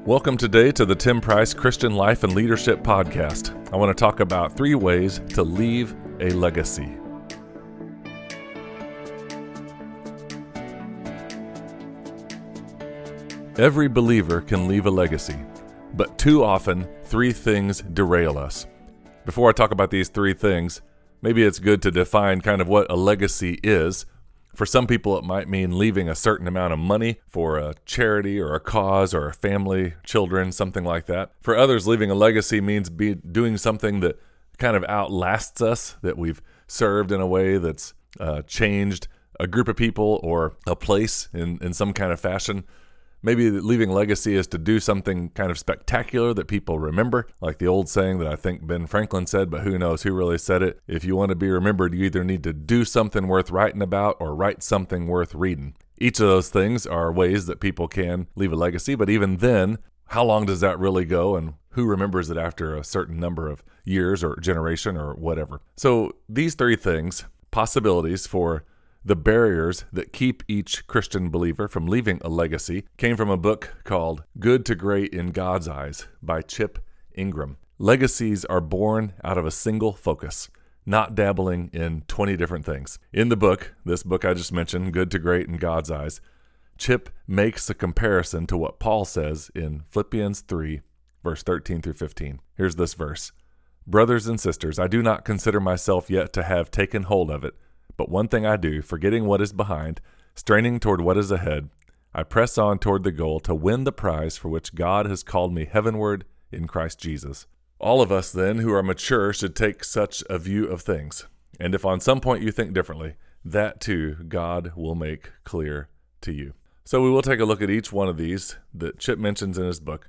Welcome today to the Tim Price Christian Life and Leadership Podcast. I want to talk about 3 ways to leave a legacy. Every believer can leave a legacy, but too often 3 things derail us. Before I talk about these 3 things, maybe it's good to define kind of what a legacy is. For some people, it might mean leaving a certain amount of money for a charity or a cause or a family, children, something like that. For others, leaving a legacy means doing something that kind of outlasts us, that we've served in a way that's changed a group of people or a place in some kind of fashion. Maybe leaving legacy is to do something kind of spectacular that people remember, like the old saying that I think Ben Franklin said, but who knows who really said it. If you want to be remembered, you either need to do something worth writing about or write something worth reading. Each of those things are ways that people can leave a legacy, but even then, how long does that really go, and who remembers it after a certain number of years or generation or whatever? So these 3 things, possibilities for the barriers that keep each Christian believer from leaving a legacy, came from a book called Good to Great in God's Eyes by Chip Ingram. Legacies are born out of a single focus, not dabbling in 20 different things. In the book, this book I just mentioned, Good to Great in God's Eyes, Chip makes a comparison to what Paul says in Philippians 3, verse 13 through 15. Here's this verse. "Brothers and sisters, I do not consider myself yet to have taken hold of it, but one thing I do, forgetting what is behind, straining toward what is ahead, I press on toward the goal to win the prize for which God has called me heavenward in Christ Jesus." All of us then who are mature should take such a view of things. And if on some point you think differently, that too God will make clear to you. So we will take a look at each one of these that Chip mentions in his book.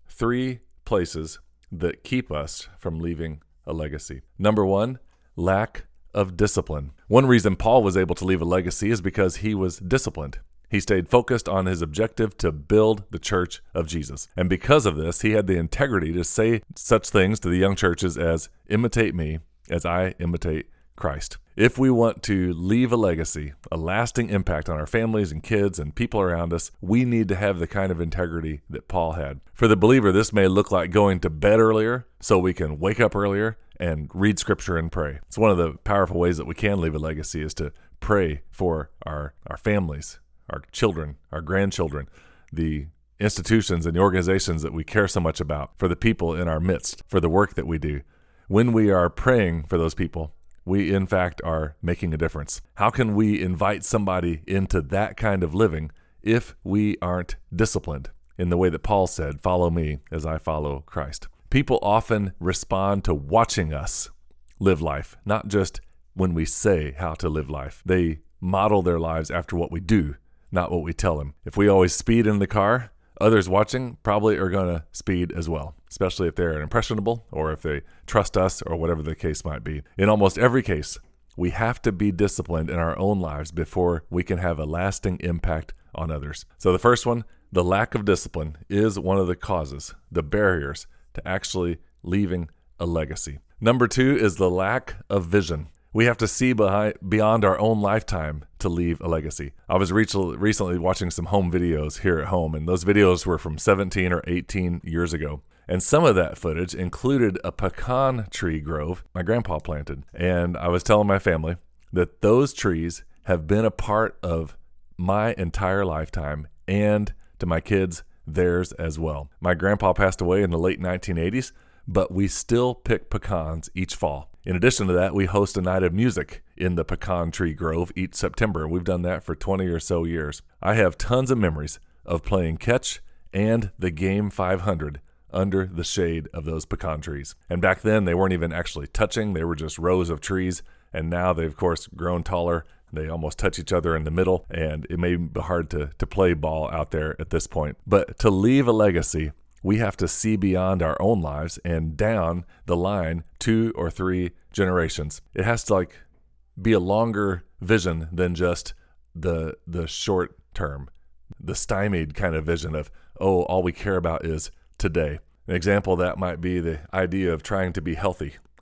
3 places that keep us from leaving a legacy. Number 1, lack of discipline. One reason Paul was able to leave a legacy is because he was disciplined. He stayed focused on his objective to build the church of Jesus. And because of this, he had the integrity to say such things to the young churches as, "Imitate me as I imitate Christ." If we want to leave a legacy, a lasting impact on our families and kids and people around us, we need to have the kind of integrity that Paul had. For the believer, this may look like going to bed earlier so we can wake up earlier and read scripture and pray. It's one of the powerful ways that we can leave a legacy is to pray for our families, our children, our grandchildren, the institutions and the organizations that we care so much about, for the people in our midst, for the work that we do. When we are praying for those people, we in fact are making a difference. How can we invite somebody into that kind of living if we aren't disciplined in the way that Paul said, "Follow me as I follow Christ"? People often respond to watching us live life, not just when we say how to live life. They model their lives after what we do, not what we tell them. If we always speed in the car, others watching probably are going to speed as well, especially if they're impressionable or if they trust us or whatever the case might be. In almost every case, we have to be disciplined in our own lives before we can have a lasting impact on others. So the first one, the lack of discipline, is one of the causes, the barriers to actually leaving a legacy. Number 2 is the lack of vision. We have to see beyond our own lifetime to leave a legacy. I was recently watching some home videos here at home, and those videos were from 17 or 18 years ago. And some of that footage included a pecan tree grove my grandpa planted. And I was telling my family that those trees have been a part of my entire lifetime, and to my kids, theirs as well. My grandpa passed away in the late 1980s, but we still pick pecans each fall. In addition to that, we host a night of music in the pecan tree grove each September. We've done that for 20 or so years. I have tons of memories of playing catch and the game 500 under the shade of those pecan trees. And back then, they weren't even actually touching. They were just rows of trees. And now they've, of course, grown taller. They almost touch each other in the middle, and it may be hard to play ball out there at this point. But to leave a legacy, we have to see beyond our own lives and down the line 2 or 3 generations. It has to be a longer vision than just the short term, the stymied kind of vision of, all we care about is today. An example of that might be the idea of trying to be healthy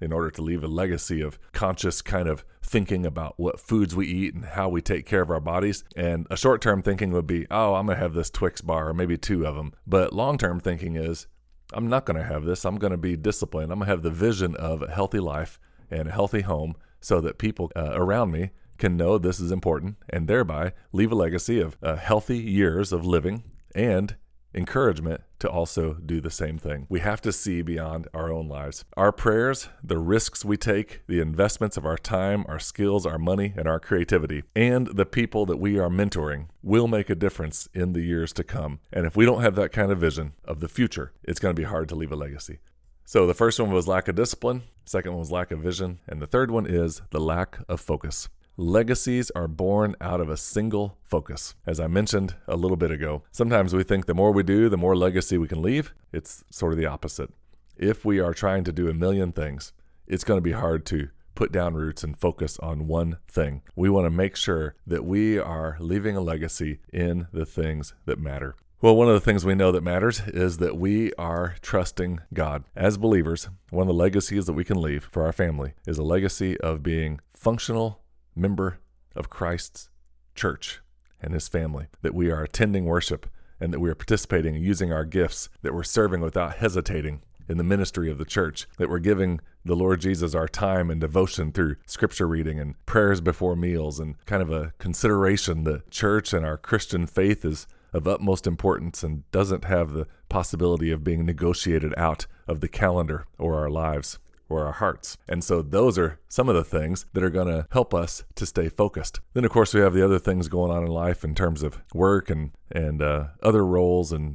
in order to leave a legacy of conscious kind of thinking about what foods we eat and how we take care of our bodies. And a short-term thinking would be, oh, I'm going to have this Twix bar or maybe 2 of them. But long-term thinking is, I'm not going to have this. I'm going to be disciplined. I'm going to have the vision of a healthy life and a healthy home so that people around me can know this is important and thereby leave a legacy of healthy years of living and encouragement to also do the same thing. We have to see beyond our own lives. Our prayers, the risks we take, the investments of our time, our skills, our money, and our creativity, and the people that we are mentoring will make a difference in the years to come. And if we don't have that kind of vision of the future, it's going to be hard to leave a legacy. So the first one was lack of discipline, second one was lack of vision, and the third one is the lack of focus. Legacies are born out of a single focus. As I mentioned a little bit ago, sometimes we think the more we do, the more legacy we can leave. It's sort of the opposite. If we are trying to do a million things, it's going to be hard to put down roots and focus on one thing. We want to make sure that we are leaving a legacy in the things that matter. Well, one of the things we know that matters is that we are trusting God. As believers, one of the legacies that we can leave for our family is a legacy of being functional member of Christ's church and his family, that we are attending worship and that we are participating and using our gifts, that we're serving without hesitating in the ministry of the church, that we're giving the Lord Jesus our time and devotion through scripture reading and prayers before meals and kind of a consideration that church and our Christian faith is of utmost importance and doesn't have the possibility of being negotiated out of the calendar or our lives or our hearts. And so those are some of the things that are going to help us to stay focused. Then, of course, we have the other things going on in life in terms of work and other roles and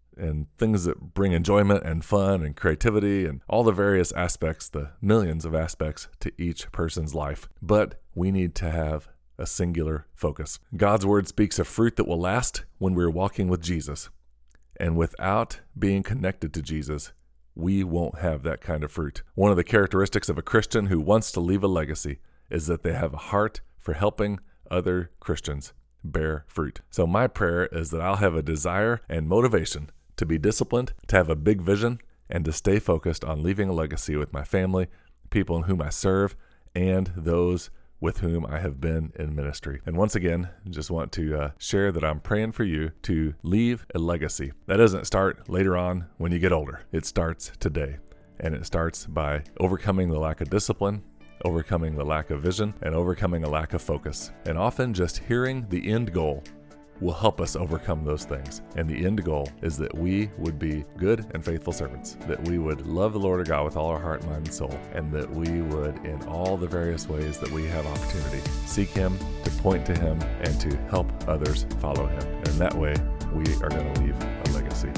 things that bring enjoyment and fun and creativity and all the various aspects, the millions of aspects to each person's life. But we need to have a singular focus. God's word speaks of fruit that will last when we're walking with Jesus. And without being connected to Jesus, we won't have that kind of fruit. One of the characteristics of a Christian who wants to leave a legacy is that they have a heart for helping other Christians bear fruit. So my prayer is that I'll have a desire and motivation to be disciplined, to have a big vision, and to stay focused on leaving a legacy with my family, people in whom I serve, and those with whom I have been in ministry. And once again, just want to share that I'm praying for you to leave a legacy. That doesn't start later on when you get older. It starts today. And it starts by overcoming the lack of discipline, overcoming the lack of vision, and overcoming a lack of focus. And often just hearing the end goal will help us overcome those things. And the end goal is that we would be good and faithful servants, that we would love the Lord our God with all our heart, mind, and soul, and that we would, in all the various ways that we have opportunity, seek Him, to point to Him, and to help others follow Him. And in that way, we are going to leave a legacy.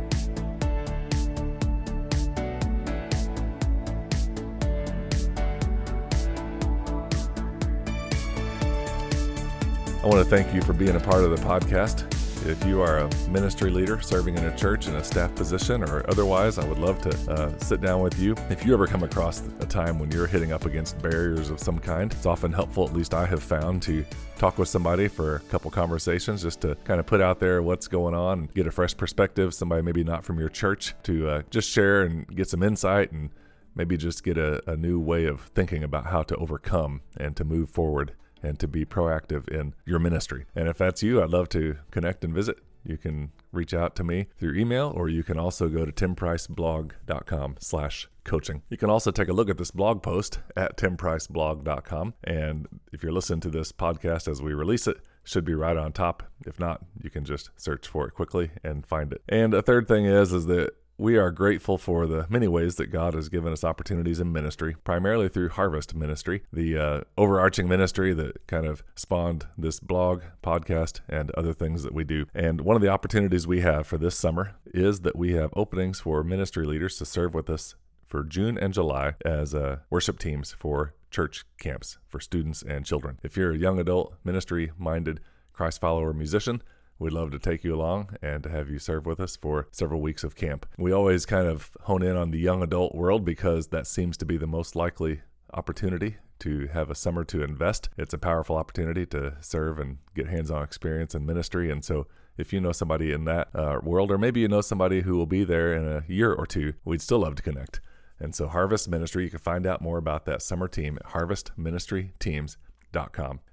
I want to thank you for being a part of the podcast. If you are a ministry leader serving in a church in a staff position or otherwise, I would love to sit down with you. If you ever come across a time when you're hitting up against barriers of some kind, it's often helpful, at least I have found, to talk with somebody for a couple conversations just to kind of put out there what's going on and get a fresh perspective, somebody maybe not from your church, to just share and get some insight and maybe just get a new way of thinking about how to overcome and to move forward and to be proactive in your ministry. And if that's you, I'd love to connect and visit. You can reach out to me through email, or you can also go to timpriceblog.com/coaching. You can also take a look at this blog post at timpriceblog.com. And if you're listening to this podcast as we release it, should be right on top. If not, you can just search for it quickly and find it. And a third thing is that we are grateful for the many ways that God has given us opportunities in ministry, primarily through Harvest Ministry, the overarching ministry that kind of spawned this blog, podcast, and other things that we do. And one of the opportunities we have for this summer is that we have openings for ministry leaders to serve with us for June and July as worship teams for church camps for students and children. If you're a young adult, ministry-minded, Christ follower musician, we'd love to take you along and to have you serve with us for several weeks of camp. We always kind of hone in on the young adult world because that seems to be the most likely opportunity to have a summer to invest. It's a powerful opportunity to serve and get hands-on experience in ministry. And so if you know somebody in that world, or maybe you know somebody who will be there in a year or two, we'd still love to connect And so Harvest Ministry, you can find out more about that summer team at harvestministryteams.com.